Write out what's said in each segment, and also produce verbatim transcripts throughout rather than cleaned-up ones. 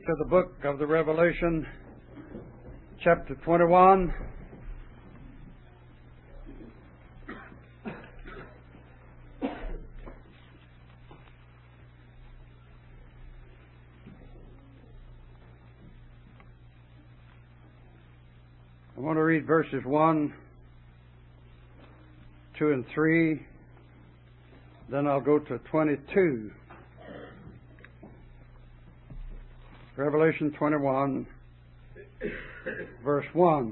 to the book of the Revelation, chapter twenty-one. I want to read verses one, two, and three. Then I'll go to twenty-two. Revelation twenty-one, verse one.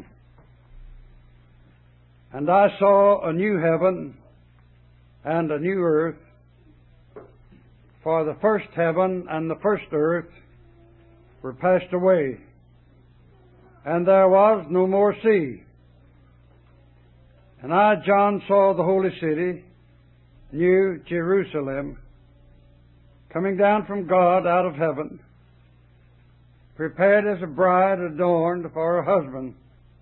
And I saw a new heaven and a new earth, for the first heaven and the first earth were passed away, and there was no more sea. And I, John, saw the holy city, New Jerusalem, coming down from God out of heaven, prepared as a bride adorned for her husband.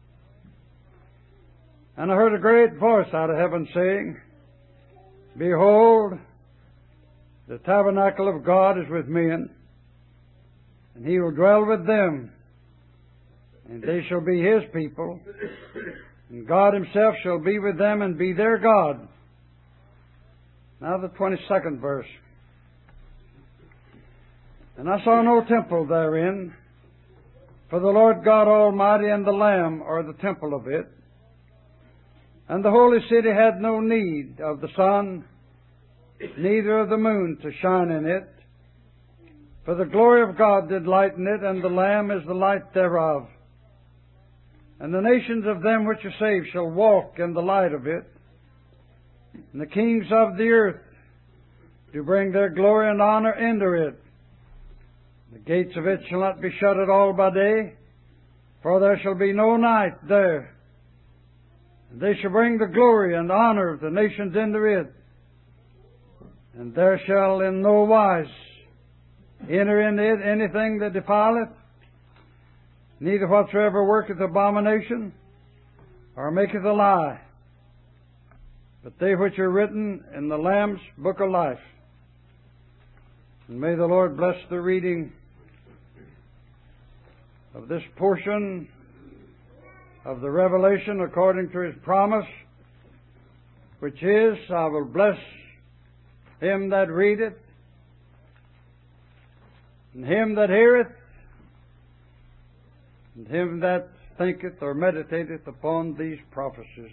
And I heard a great voice out of heaven saying, Behold, the tabernacle of God is with men, and He will dwell with them, and they shall be His people, and God Himself shall be with them and be their God. Now the twenty-second verse. And I saw no temple therein, for the Lord God Almighty and the Lamb are the temple of it. And the holy city had no need of the sun, neither of the moon to shine in it. For the glory of God did lighten it, and the Lamb is the light thereof. And the nations of them which are saved shall walk in the light of it. And the kings of the earth do bring their glory and honor into it. The gates of it shall not be shut at all by day, for there shall be no night there. And they shall bring the glory and honor of the nations into it. And there shall in no wise enter in it anything that defileth, neither whatsoever worketh abomination, or maketh a lie, but they which are written in the Lamb's book of life. And may the Lord bless the reading of this portion of the Revelation according to His promise, which is, I will bless him that readeth, and him that heareth, and him that thinketh or meditateth upon these prophecies.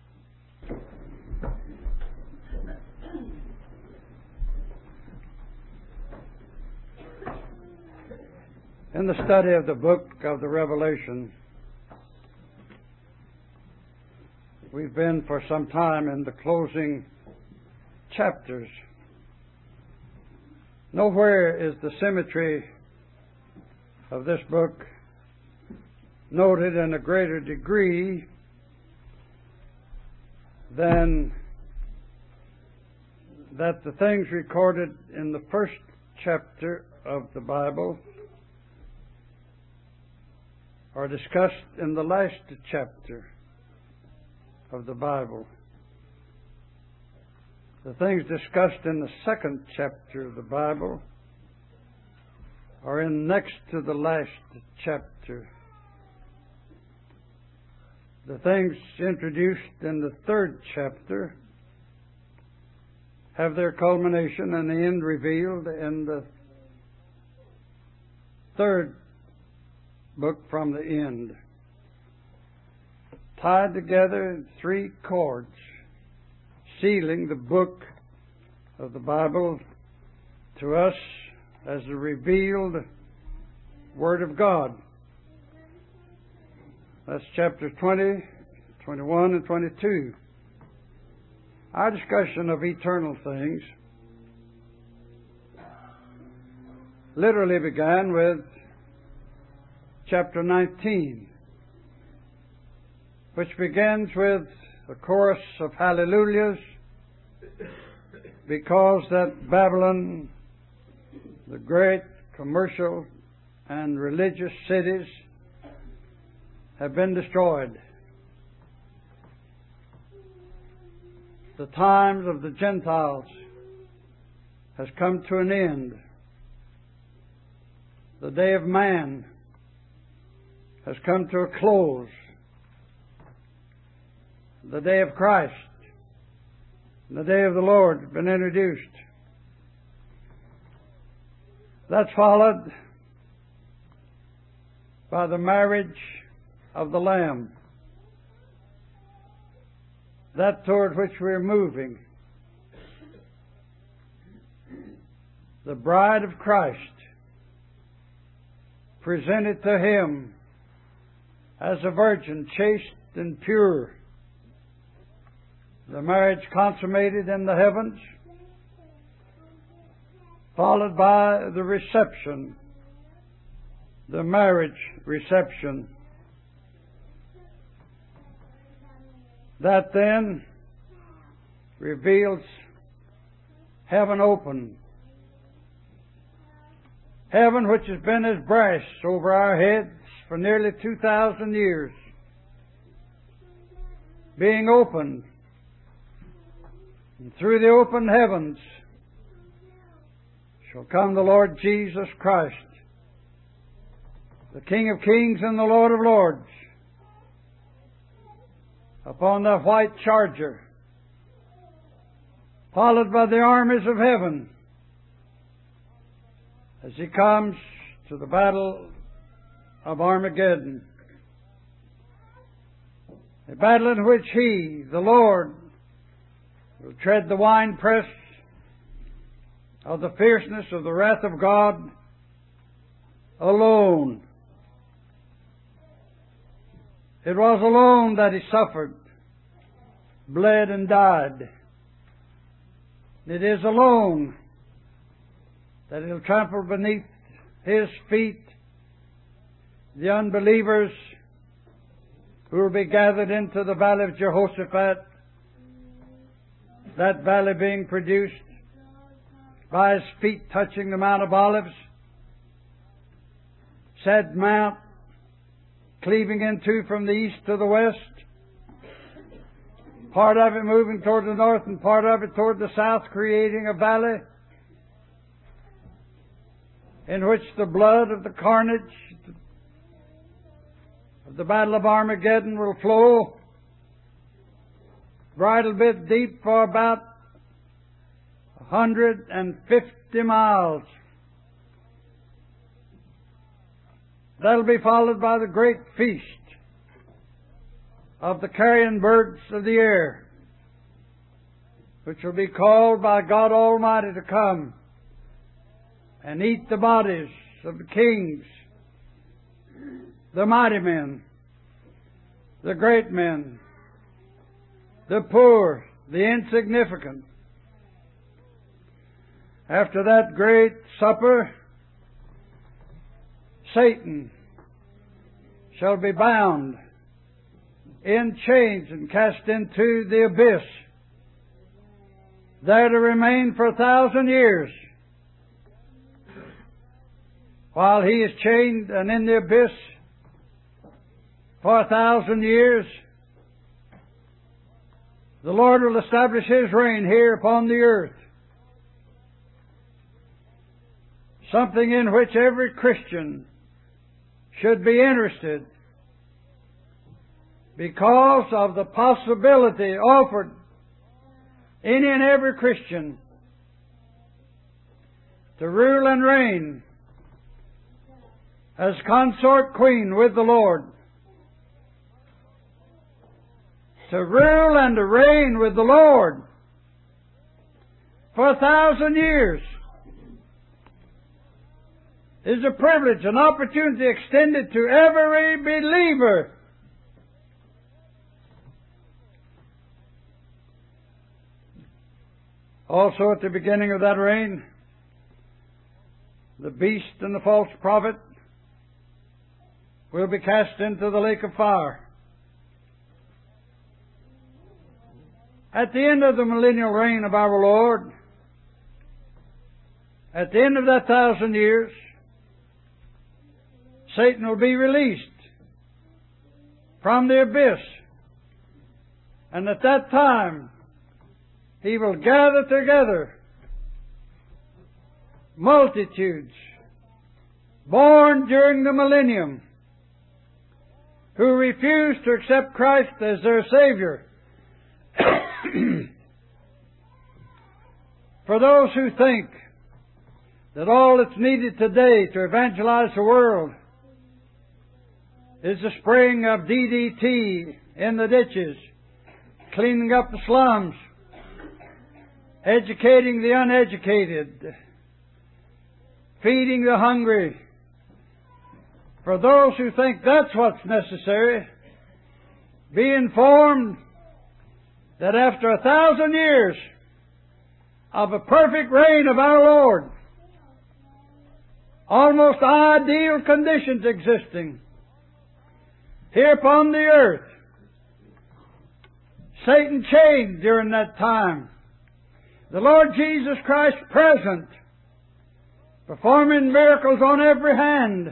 In the study of the book of the Revelation, we've been for some time in the closing chapters. Nowhere is the symmetry of this book noted in a greater degree than that the things recorded in the first chapter of the Bible are discussed in the last chapter of the Bible. The things discussed in the second chapter of the Bible are in next to the last chapter. The things introduced in the third chapter have their culmination and the end revealed in the third book from the end. Tied together in three cords, sealing the book of the Bible to us as the revealed Word of God. That's chapters twenty, twenty-one, and twenty-two. Our discussion of eternal things literally began with chapter nineteen, which begins with a chorus of hallelujahs, because that Babylon, the great commercial and religious cities, have been destroyed. The times of the Gentiles has come to an end. the day of man has come to a close. The day of Christ, the day of the Lord has been introduced. That's followed by the marriage of the Lamb, that toward which we're moving. The bride of Christ, presented to Him as a virgin, chaste and pure. The marriage consummated in the heavens, followed by the reception, the marriage reception. That then reveals heaven open. Heaven, which has been as brass over our heads for nearly two thousand years, being opened. And through the open heavens shall come the Lord Jesus Christ, the King of kings and the Lord of lords, upon the white charger, followed by the armies of heaven, as He comes to the battle of Armageddon. A battle in which He, the Lord, will tread the winepress of the fierceness of the wrath of God alone. It was alone that He suffered, bled, and died. It is alone that He'll trample beneath His feet the unbelievers who will be gathered into the valley of Jehoshaphat, that valley being produced by His feet touching the Mount of Olives, said mount cleaving in two from the east to the west, part of it moving toward the north and part of it toward the south, creating a valley in which the blood of the carnage of the Battle of Armageddon will flow bridle bit deep for about a hundred and fifty miles. That'll be followed by the great feast of the carrion birds of the air, which will be called by God Almighty to come and eat the bodies of the kings, the mighty men, the great men, the poor, the insignificant. After that great supper, Satan shall be bound in chains and cast into the abyss, there to remain for a thousand years. While he is chained and in the abyss for a thousand years, the Lord will establish His reign here upon the earth. Something in which every Christian should be interested, because of the possibility offered any and every Christian to rule and reign as consort queen with the Lord. To rule and to reign with the Lord for a thousand years is a privilege, an opportunity extended to every believer. Also, at the beginning of that reign, the beast and the false prophet will be cast into the lake of fire. At the end of the millennial reign of our Lord, at the end of that thousand years, Satan will be released from the abyss. And at that time, he will gather together multitudes, born during the millennium, who refused to accept Christ as their Savior. For those who think that all that's needed today to evangelize the world is the spraying of D D T in the ditches, cleaning up the slums, educating the uneducated, feeding the hungry. For those who think that's what's necessary, be informed that after a thousand years of a perfect reign of our Lord, almost ideal conditions existing here upon the earth, Satan chained during that time, the Lord Jesus Christ present, performing miracles on every hand,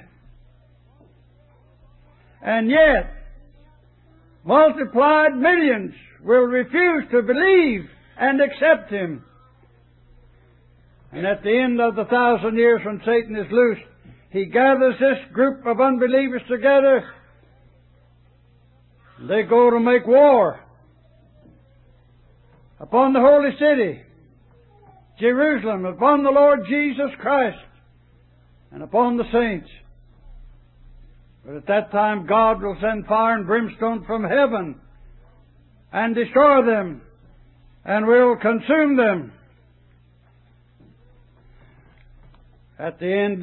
and yet multiplied millions will refuse to believe and accept Him. And at the end of the thousand years when Satan is loosed, he gathers this group of unbelievers together. They go to make war upon the holy city, Jerusalem, upon the Lord Jesus Christ, and upon the saints. But at that time God will send fire and brimstone from heaven and destroy them, and will consume them. At the end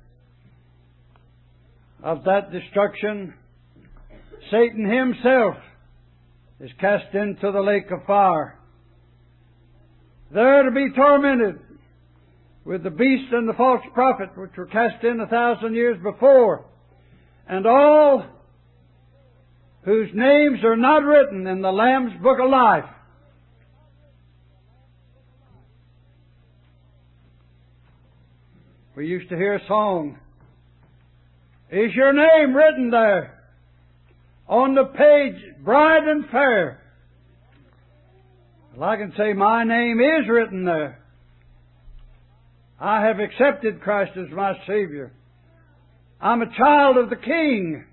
of that destruction, Satan himself is cast into the lake of fire, there to be tormented with the beast and the false prophet, which were cast in a thousand years before, and all whose names are not written in the Lamb's Book of Life. We used to hear a song, "Is your name written there on the page bright and fair?" Well, I can say my name is written there. I have accepted Christ as my Savior. I'm a child of the King.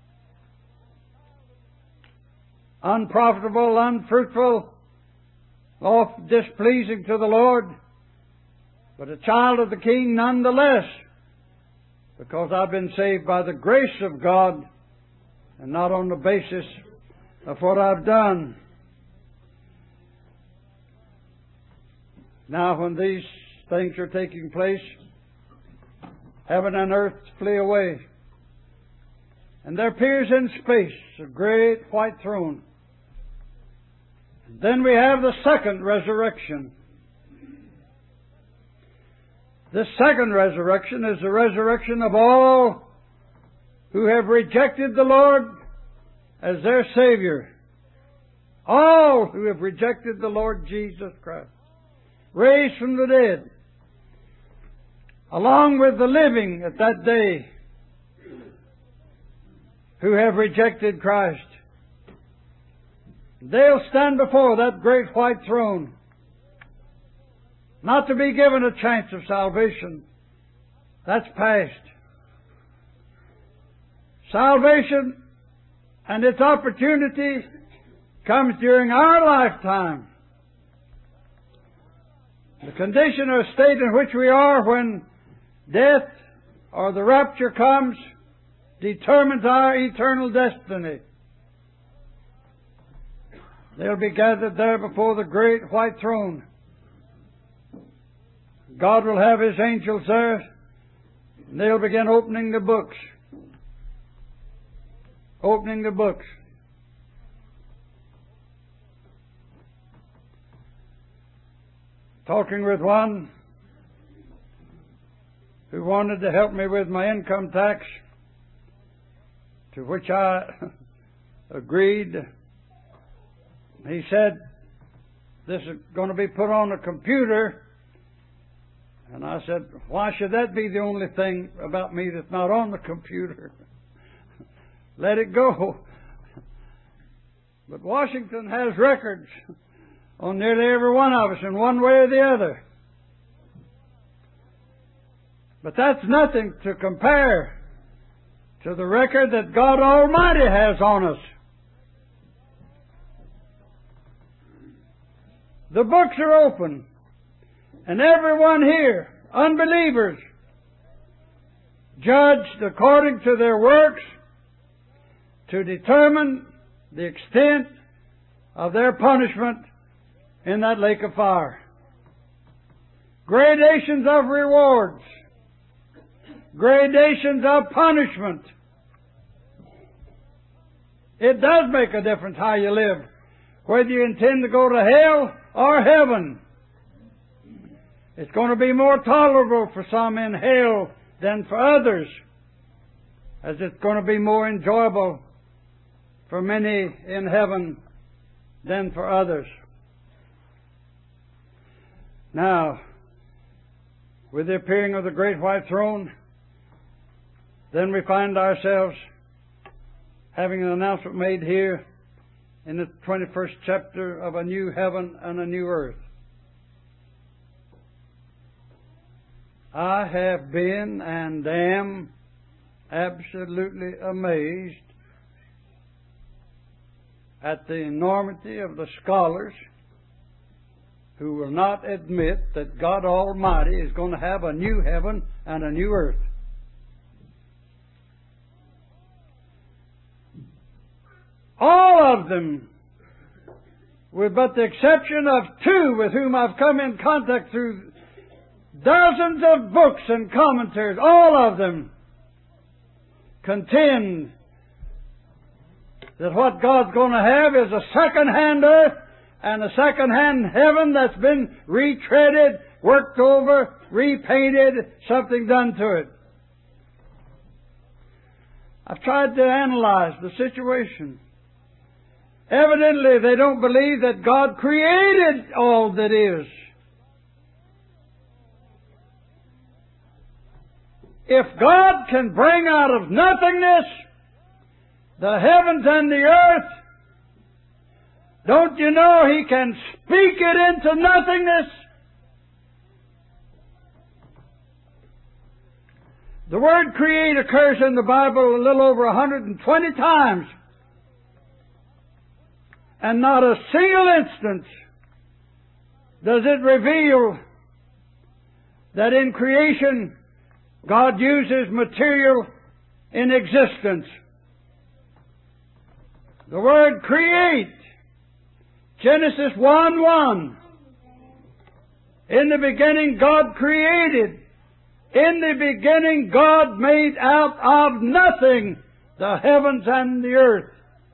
Unprofitable, unfruitful, oft displeasing to the Lord, but a child of the King nonetheless, because I've been saved by the grace of God and not on the basis of what I've done. Now, when these things are taking place, heaven and earth flee away, and there appears in space a great white throne. And then we have the second resurrection. This second resurrection is the resurrection of all who have rejected the Lord as their Savior. All who have rejected the Lord Jesus Christ, raised from the dead, along with the living at that day who have rejected Christ. They'll stand before that great white throne, not to be given a chance of salvation. That's past. Salvation and its opportunity comes during our lifetime. The condition or state in which we are when death or the rapture comes determines our eternal destiny. They'll be gathered there before the great white throne. God will have His angels there, and they'll begin opening the books. Opening the books. Talking with one who wanted to help me with my income tax, to which I agreed. He said, "This is going to be put on a computer." And I said, "Why should that be the only thing about me that's not on the computer? Let it go." But Washington has records on nearly every one of us in one way or the other. But that's nothing to compare to the record that God Almighty has on us. The books are open, and everyone here, unbelievers, judged according to their works to determine the extent of their punishment in that lake of fire. Gradations of rewards, gradations of punishment. It does make a difference how you live, whether you intend to go to hell or heaven. It's going to be more tolerable for some in hell than for others, as it's going to be more enjoyable for many in heaven than for others. Now, with the appearing of the great white throne, then we find ourselves having an announcement made here in the twenty-first chapter of a new heaven and a new earth. I have been and am absolutely amazed at the enormity of the scholars who will not admit that God Almighty is going to have a new heaven and a new earth. All of them, with but the exception of two with whom I've come in contact through dozens of books and commentaries, all of them contend that what God's going to have is a second-hand earth and a second-hand heaven that's been retreaded, worked over, repainted, something done to it. I've tried to analyze the situation. Evidently, they don't believe that God created all that is. If God can bring out of nothingness the heavens and the earth, don't you know He can speak it into nothingness? The word create occurs in the Bible a little over one hundred twenty times. And not a single instance does it reveal that in creation God uses material in existence. The word create, Genesis one one. In the beginning God created. In the beginning God made out of nothing the heavens and the earth.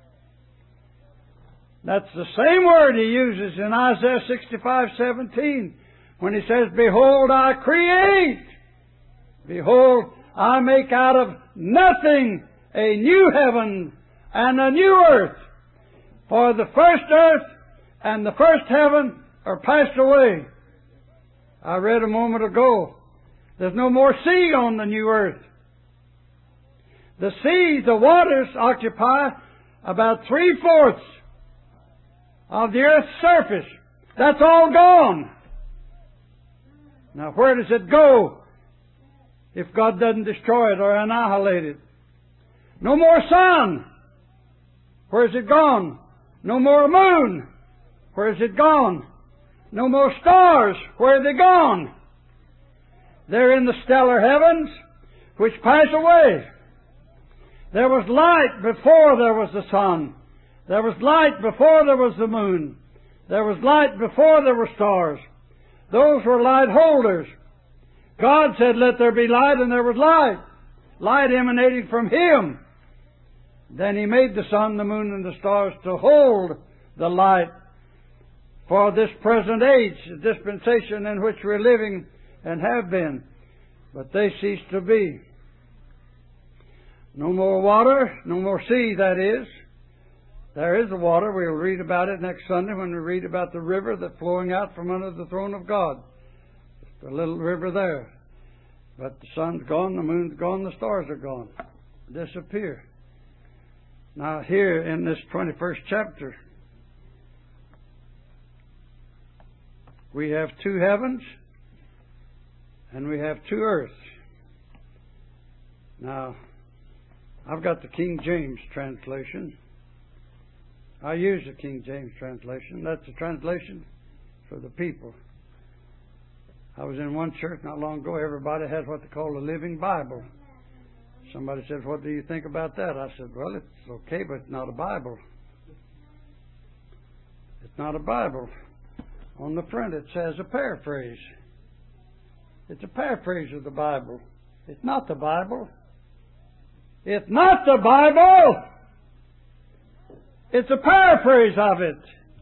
That's the same word He uses in Isaiah sixty-five seventeen when He says, Behold, I create. Behold, I make out of nothing a new heaven and a new earth. For the first earth and the first heaven are passed away. I read a moment ago, there's no more sea on the new earth. The sea, the waters occupy about three-fourths of the earth's surface. That's all gone. Now where does it go if God doesn't destroy it or annihilate it? No more sun. Where's it gone? No more moon. Where's it gone? No more stars. Where are they gone? They're in the stellar heavens which pass away. There was light before there was the sun. There was light before there was the moon. There was light before there were stars. Those were light holders. God said, let there be light, and there was light. Light emanating from Him. Then He made the sun, the moon, and the stars to hold the light for this present age, the dispensation in which we're living and have been. But they ceased to be. No more water, no more sea, that is. There is the water. We'll read about it next Sunday when we read about the river that's flowing out from under the throne of God. The little river there. But the sun's gone, the moon's gone, the stars are gone. Disappear. Now here in this twenty-first chapter, we have two heavens and we have two earths. Now, I've got the King James translation. I use the King James translation. That's a translation for the people. I was in one church not long ago. Everybody had what they call a living Bible. Somebody said, "What do you think about that?" I said, "Well, it's okay, but it's not a Bible. It's not a Bible." On the front it says a paraphrase. It's a paraphrase of the Bible. It's not the Bible. It's not the Bible! It's a paraphrase of it.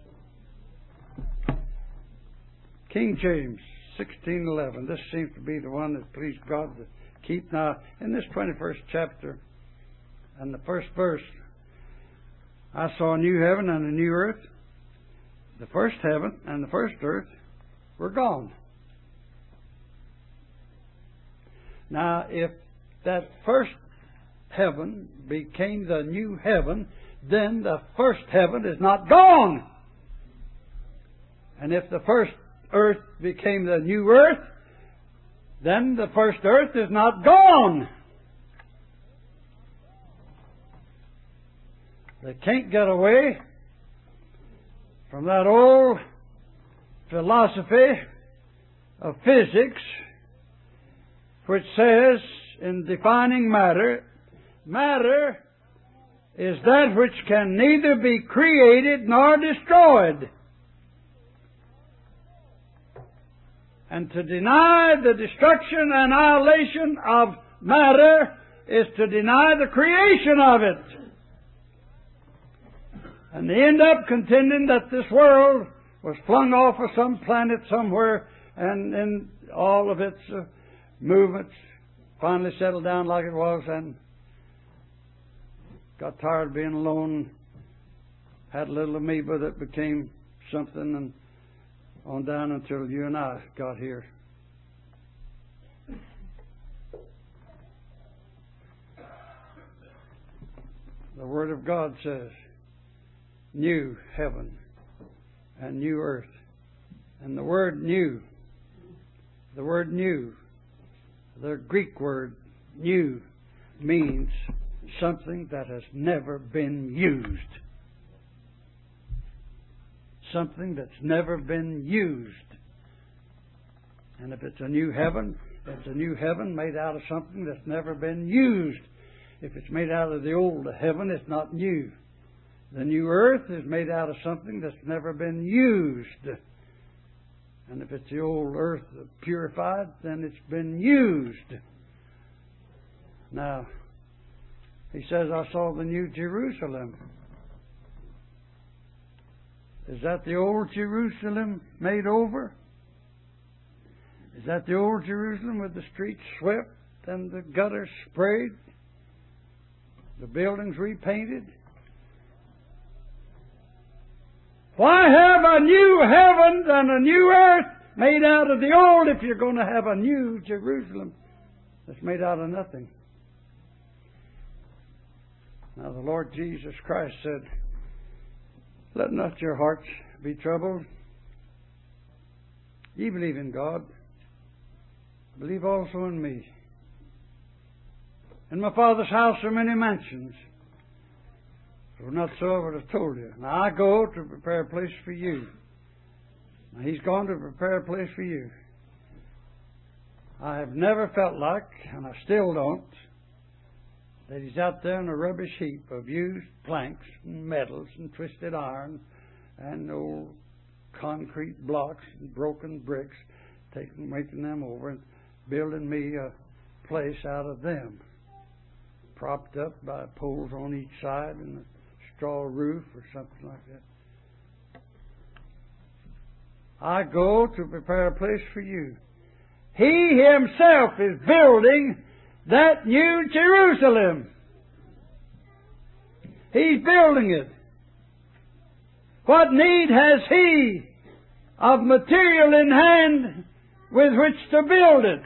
King James, sixteen eleven. This seems to be the one that pleased God to keep. Now, in this twenty-first chapter and the first verse, I saw a new heaven and a new earth. The first heaven and the first earth were gone. Now, if that first heaven became the new heaven, then the first heaven is not gone. And if the first earth became the new earth, then the first earth is not gone. They can't get away from that old philosophy of physics, which says, in defining matter, matter is that which can neither be created nor destroyed. And to deny the destruction and annihilation of matter is to deny the creation of it. And they end up contending that this world was flung off of some planet somewhere, and in all of its uh, movements finally settled down like it was, and got tired of being alone, had a little amoeba that became something, and on down until you and I got here. The Word of God says, new heaven and new earth. And the word new, the word new, the Greek word new, means something that has never been used. Something that's never been used. And if it's a new heaven, it's a new heaven made out of something that's never been used. If it's made out of the old heaven, it's not new. The new earth is made out of something that's never been used. And if it's the old earth purified, then it's been used. Now, he says, I saw the new Jerusalem. Is that the old Jerusalem made over? Is that the old Jerusalem with the streets swept and the gutters sprayed? The buildings repainted? Why have a new heaven and a new earth made out of the old if you're going to have a new Jerusalem that's made out of nothing? Now the Lord Jesus Christ said, let not your hearts be troubled. Ye believe in God, believe also in me. In my Father's house are many mansions. If it were not so, I would have told you. Now I go to prepare a place for you. Now He's gone to prepare a place for you. I have never felt like, and I still don't, that He's out there in a rubbish heap of used planks and metals and twisted iron and old concrete blocks and broken bricks, taking, making them over and building me a place out of them, propped up by poles on each side and a straw roof or something like that. I go to prepare a place for you. He Himself is building that new Jerusalem. He's building it. What need has He of material in hand with which to build it?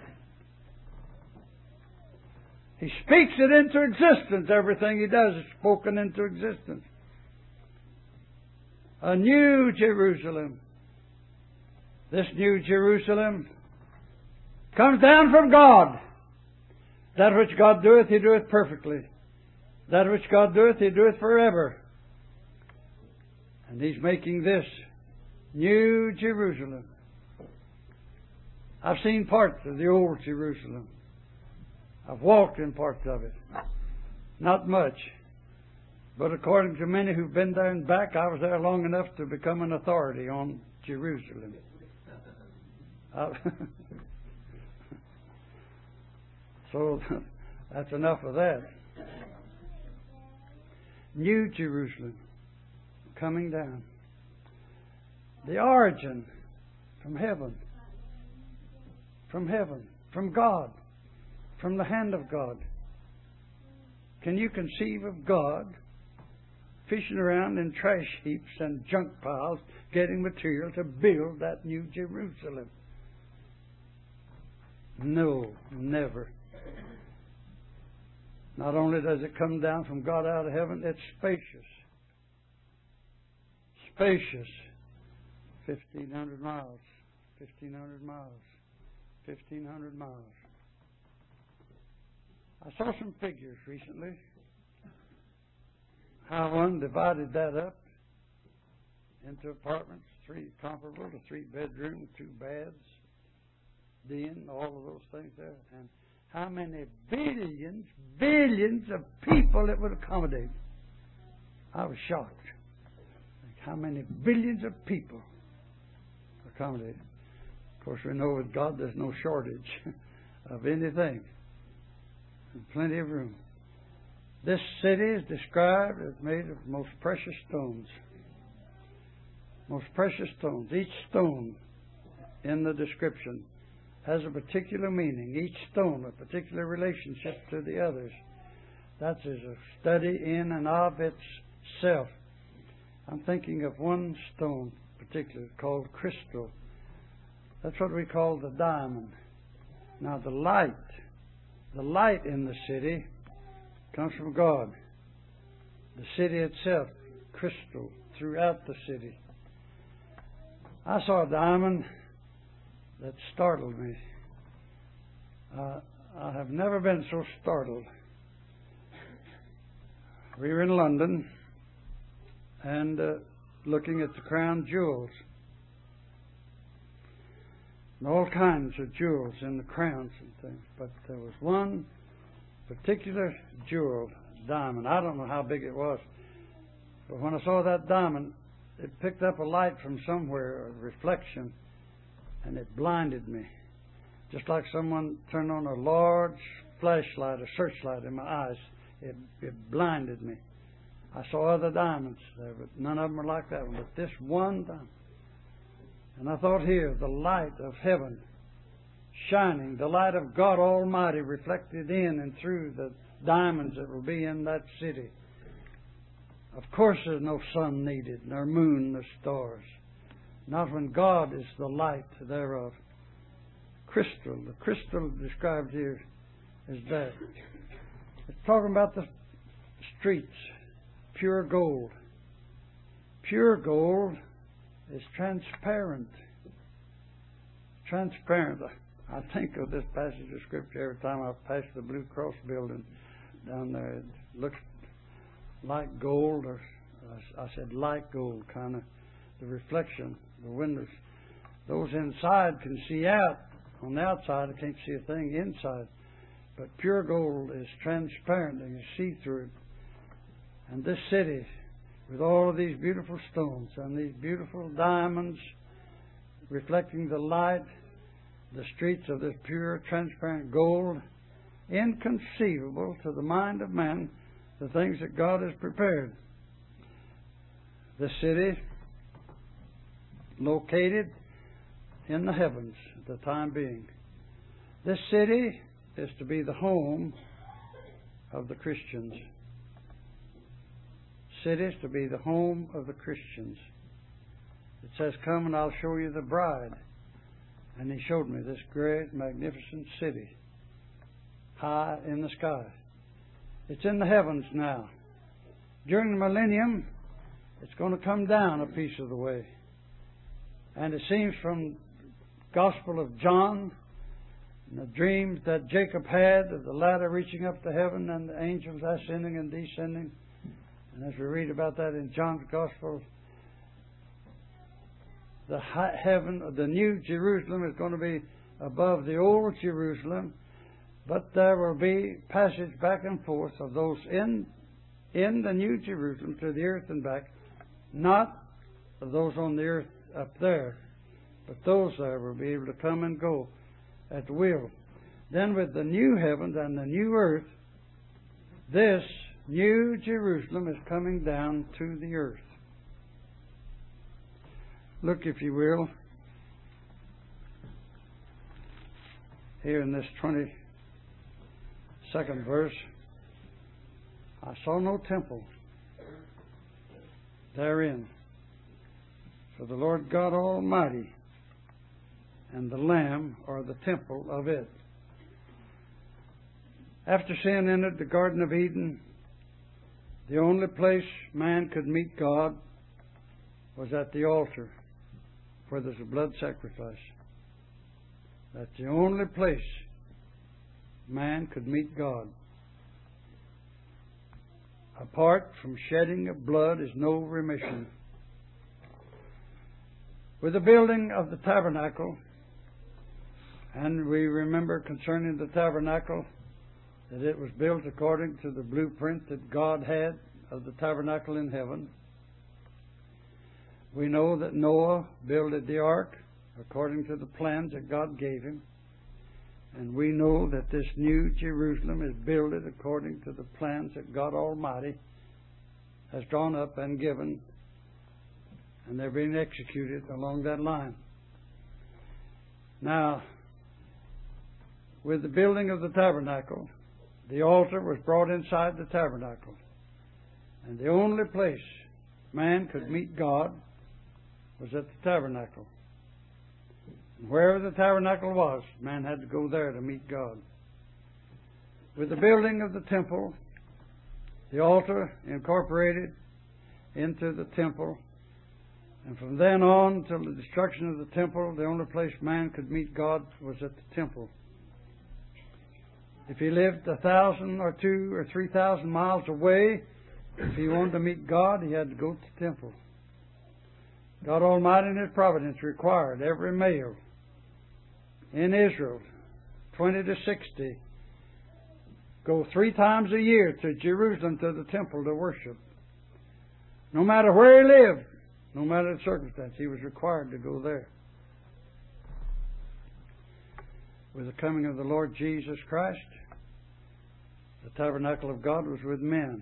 He speaks it into existence. Everything He does is spoken into existence. A new Jerusalem. This new Jerusalem comes down from God. That which God doeth, He doeth perfectly. That which God doeth, He doeth forever. And He's making this New Jerusalem. I've seen parts of the old Jerusalem. I've walked in parts of it. Not much. But according to many who've been there and back, I was there long enough to become an authority on Jerusalem. So that's enough of that. New Jerusalem coming down. The origin from heaven. From heaven. From God. From the hand of God. Can you conceive of God fishing around in trash heaps and junk piles, getting material to build that New Jerusalem? No, never. Not only does it come down from God out of heaven, it's spacious. Spacious. Fifteen hundred miles. Fifteen hundred miles. Fifteen hundred miles. I saw some figures recently. How one divided that up into apartments, three comparable to three bedrooms, two baths, den, all of those things there, and how many billions, billions of people it would accommodate. I was shocked. How many billions of people accommodate. Of course, we know with God there's no shortage of anything. And plenty of room. This city is described as made of most precious stones. Most precious stones. Each stone in the description has a particular meaning. Each stone a particular relationship to the others. That is a study in and of itself. I'm thinking of one stone particular called crystal. That's what we call the diamond. Now the light, the light in the city comes from God. The city itself, crystal, throughout the city. I saw a diamond that startled me. Uh, I have never been so startled. We were in London and uh, looking at the crown jewels. And all kinds of jewels in the crowns and things. But there was one particular jewel, diamond. I don't know how big it was. But when I saw that diamond, it picked up a light from somewhere, a reflection, and it blinded me. Just like someone turned on a large flashlight, a searchlight in my eyes. It, it blinded me. I saw other diamonds there, but none of them were like that one. But this one diamond. And I thought here, the light of heaven shining, the light of God Almighty reflected in and through the diamonds that will be in that city. Of course there's no sun needed, nor moon, nor stars. Not when God is the light thereof. Crystal, the crystal described here is that. It's talking about the streets, pure gold. Pure gold is transparent. Transparent. I think of this passage of Scripture every time I pass the Blue Cross building down there. It looks like gold, or I said like gold, kind of the reflection, the windows. Those inside can see out. On the outside, I can't see a thing inside. But pure gold is transparent and you see through it. And this city, with all of these beautiful stones and these beautiful diamonds reflecting the light, the streets of this pure, transparent gold, inconceivable to the mind of man, the things that God has prepared. The city, located in the heavens at the time being. This city is to be the home of the Christians. City is to be the home of the Christians. It says, "Come and I'll show you the bride." And He showed me this great, magnificent city, high in the sky. It's in the heavens now. During the millennium, it's going to come down a piece of the way. And it seems from Gospel of John And the dreams that Jacob had of the ladder reaching up to heaven and the angels ascending and descending. And as we read about that in John's Gospel, the high heaven, the new Jerusalem is going to be above the old Jerusalem, but there will be passage back and forth of those in in the new Jerusalem to the earth and back, not of those on the earth up there, but those there will be able to come and go at will. Then with the new heavens and the new earth, this new Jerusalem is coming down to the earth. Look, if you will, here in this twenty-second verse. I saw no temple therein, for the Lord God Almighty and the Lamb are the temple of it. After sin entered the Garden of Eden, the only place man could meet God was at the altar, where there's a blood sacrifice. That's the only place man could meet God. Apart from shedding of blood is no remission. With the building of the tabernacle, and we remember concerning the tabernacle that it was built according to the blueprint that God had of the tabernacle in heaven. We know that Noah builded the ark according to the plans that God gave him. And we know that this new Jerusalem is builded according to the plans that God Almighty has drawn up and given, and they're being executed along that line. Now, with the building of the tabernacle, the altar was brought inside the tabernacle. And the only place man could meet God was at the tabernacle. And wherever the tabernacle was, man had to go there to meet God. With the building of the temple, the altar incorporated into the temple, and from then on till the destruction of the temple, the only place man could meet God was at the temple. If he lived a thousand or two or three thousand miles away, if he wanted to meet God, he had to go to the temple. God Almighty in His providence required every male in Israel, twenty to sixty, go three times a year to Jerusalem to the temple to worship. No matter where he lived, no matter the circumstance, he was required to go there. With the coming of the Lord Jesus Christ, the tabernacle of God was with men.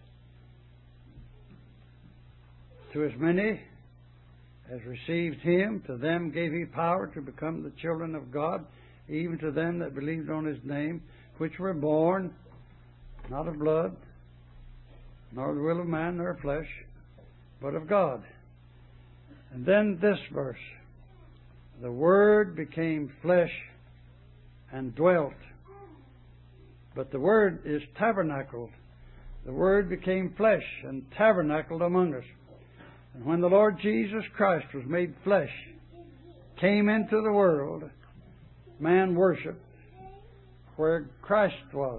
To as many as received Him, to them gave He power to become the children of God, even to them that believed on His name, which were born not of blood, nor the will of man, nor of flesh, but of God. And then this verse, the Word became flesh and dwelt. But the Word is tabernacled. The Word became flesh and tabernacled among us. And when the Lord Jesus Christ was made flesh, came into the world, man worshiped where Christ was.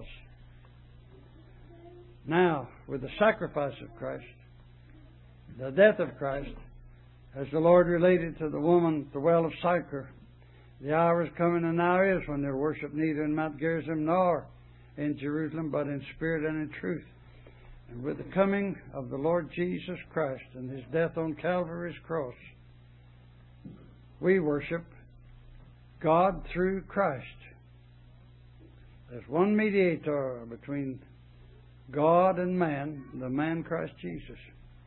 Now, with the sacrifice of Christ, the death of Christ, as the Lord related to the woman at the well of Sychar, the hour is coming and now is when they'll worship neither in Mount Gerizim nor in Jerusalem, but in spirit and in truth. And with the coming of the Lord Jesus Christ and His death on Calvary's cross, we worship God through Christ. There's one mediator between God and man, the man Christ Jesus.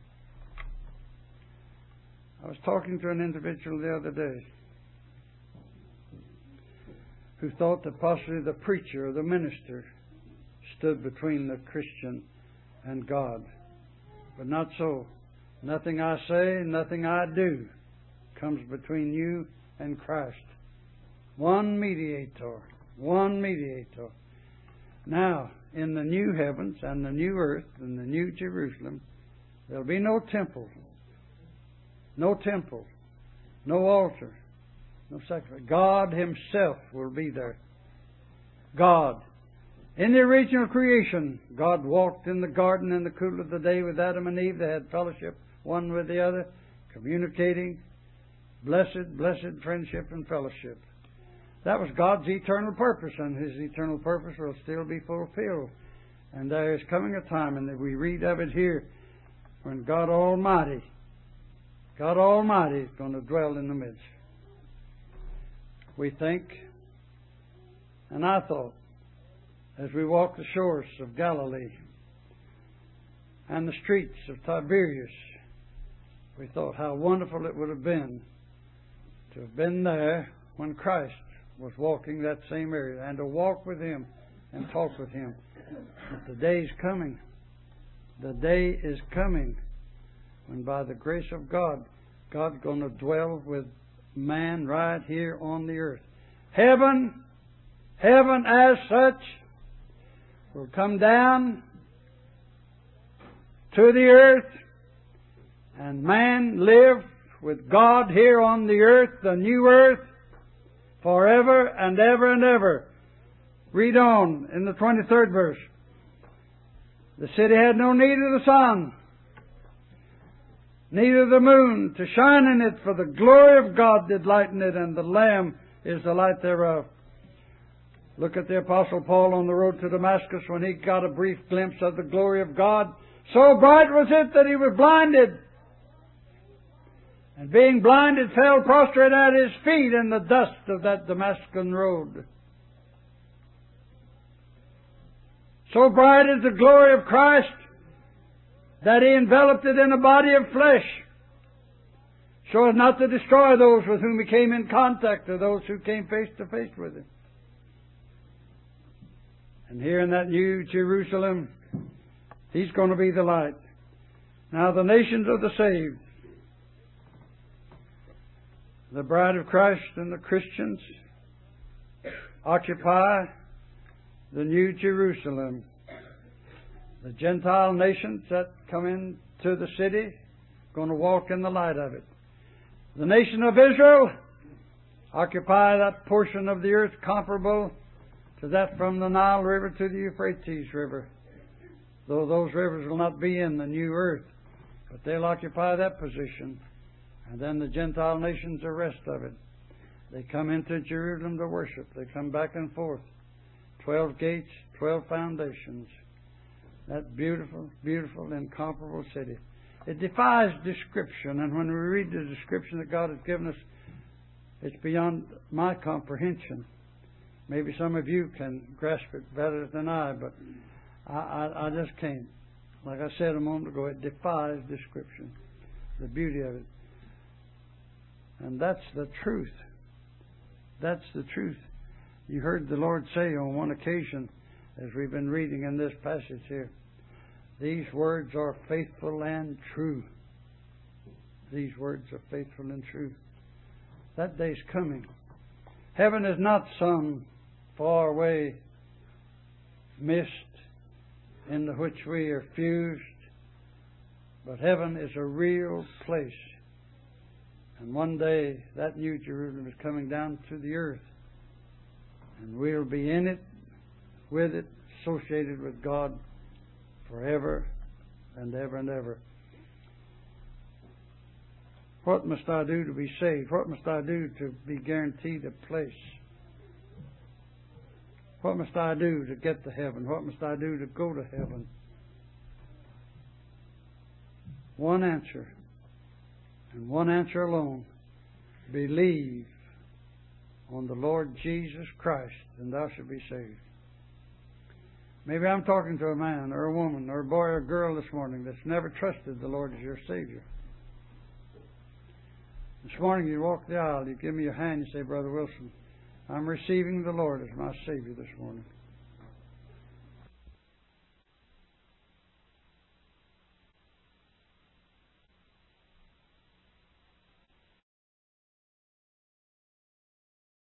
I was talking to an individual the other day who thought that possibly the preacher or the minister stood between the Christian and God. But not so. Nothing I say, nothing I do comes between you and Christ. One mediator. One mediator. Now, in the new heavens and the new earth and the new Jerusalem, there'll be no temple. No temple. No altar. No sacrifice. God Himself will be there. God. In the original creation, God walked in the garden in the cool of the day with Adam and Eve. They had fellowship one with the other, communicating, blessed, blessed friendship and fellowship. That was God's eternal purpose, and His eternal purpose will still be fulfilled. And there is coming a time, and we read of it here, when God Almighty, God Almighty is going to dwell in the midst. We think, and I thought, as we walked the shores of Galilee and the streets of Tiberias, we thought how wonderful it would have been to have been there when Christ was walking that same area, and to walk with Him and talk with Him. But the day is coming. The day is coming when by the grace of God, God's going to dwell with man right here on the earth. Heaven, heaven as such, will come down to the earth, and man live with God here on the earth, the new earth, forever and ever and ever. Read on in the twenty-third verse. The city had no need of the sun, neither the moon to shine in it, for the glory of God did lighten it, and the Lamb is the light thereof. Look at the Apostle Paul on the road to Damascus when he got a brief glimpse of the glory of God. So bright was it that he was blinded. And being blinded, fell prostrate at His feet in the dust of that Damascus road. So bright is the glory of Christ that He enveloped it in a body of flesh, so as not to destroy those with whom He came in contact, or those who came face to face with Him. And here in that new Jerusalem, He's going to be the light. Now the nations of the saved, the bride of Christ and the Christians, occupy the new Jerusalem. The Gentile nations that come into the city going to walk in the light of it. The nation of Israel occupy that portion of the earth comparable to that from the Nile River to the Euphrates River. Though those rivers will not be in the new earth, but they'll occupy that position. And then the Gentile nations, the rest of it. They come into Jerusalem to worship. They come back and forth. Twelve gates, twelve foundations. That beautiful, beautiful, incomparable city. It defies description, and when we read the description that God has given us, it's beyond my comprehension. Maybe some of you can grasp it better than I, but I, I, I just can't. Like I said a moment ago, it defies description. The beauty of it. And that's the truth. That's the truth. You heard the Lord say on one occasion, as we've been reading in this passage here, these words are faithful and true. These words are faithful and true. That day's coming. Heaven is not some far away mist into which we are fused, but heaven is a real place. And one day that new Jerusalem is coming down to the earth, and we'll be in it, with it, associated with God forever and ever and ever. What must I do to be saved? What must I do to be guaranteed a place? What must I do to get to heaven? What must I do to go to heaven? One answer, and one answer alone. Believe on the Lord Jesus Christ, and thou shalt be saved. Maybe I'm talking to a man or a woman or a boy or a girl this morning that's never trusted the Lord as your Savior. This morning you walk the aisle, you give me your hand, you say, Brother Wilson, I'm receiving the Lord as my Savior this morning.